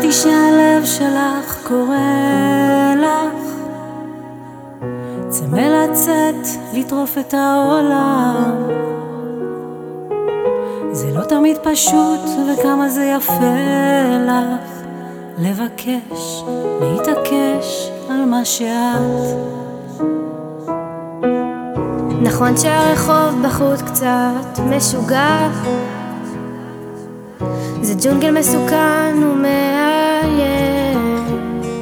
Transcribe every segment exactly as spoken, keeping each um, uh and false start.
ידעתי שהלב שלך קורא לך, צמא לצאת, לטרוף את העולם. זה לא תמיד פשוט, וכמה זה יפה לך לבקש, להתעקש על מה שאת. נכון שהרחוב בחוץ קצת משוגע, זה ג'ונגל מסוכן ומאיים,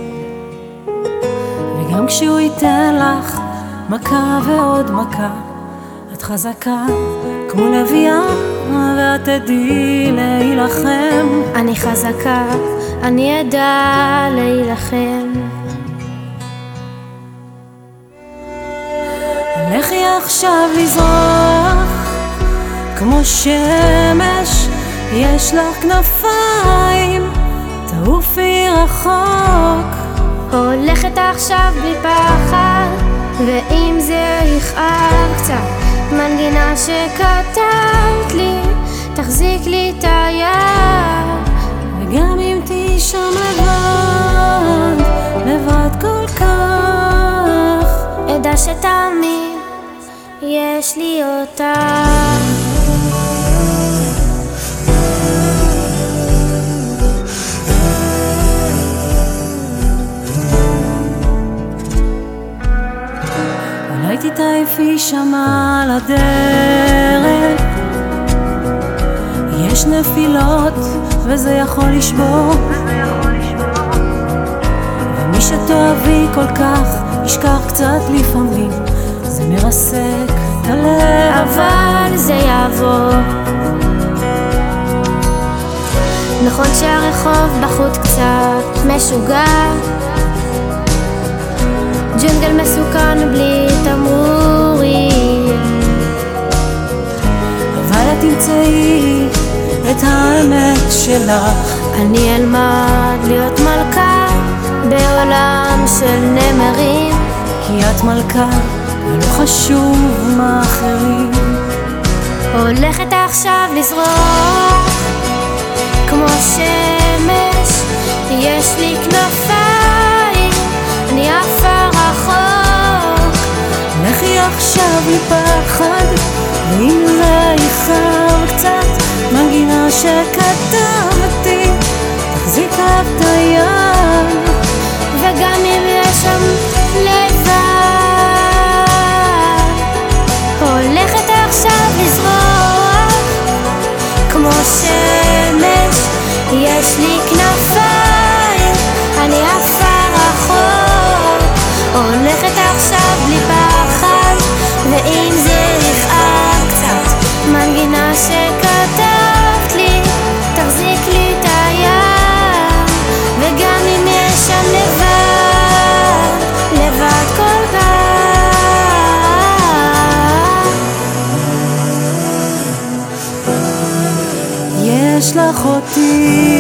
וגם כשהוא ייתן לך מכה ועוד מכה, את חזקה כמו לביאה ואת תדעי להילחם. אני חזקה, אני אדע להילחם. לכי עכשיו לזרוח כמו שמש, יש לך כנפיים, תעופי רחוק. הולכת עכשיו בלי פחד, ואם זה יכאב קצת, מנגינה שכתבת לי, תחזיק לי את היד. וגם אם תהי שם לבד, לבד כל כך, אדע שתמיד יש לי אותך. אולי תתעייפי שמה על הדרך, יש נפילות וזה יכול לשבור, ומי שתאהבי כל כך ישכח קצת לפעמים, זה מרסק את הלב, אבל זה יעבור. נכון שהרחוב בחוץ קצת משוגע, ג'ונגל מסוכן בלי תמרורים, אבל את תמצאי את האמת שלך. אני אלמד להיות מלכה בעולם של נמרים, כי את מלכה ולא חשוב מה אחרים. הולכת עכשיו לזרוח כמו שמש, יש לי כנפיים, אני עפה רחוק. לכי עכשיו לפחד, ואם זה יכאב קצת, מנגינה שכתבתי, תחזיק את היד. וגם אם יש שם לבד, הולכת עכשיו לזרוח כמו שמש, יש לי כנפיים, אני עפה רחוק. הולכת עכשיו בלי פחד, ואם זה יכאב קצת, מנגינה שכתבת לי, תחזיק לי את היד. וגם אם יש שם לבד, לבד כל כך, יש לך אותי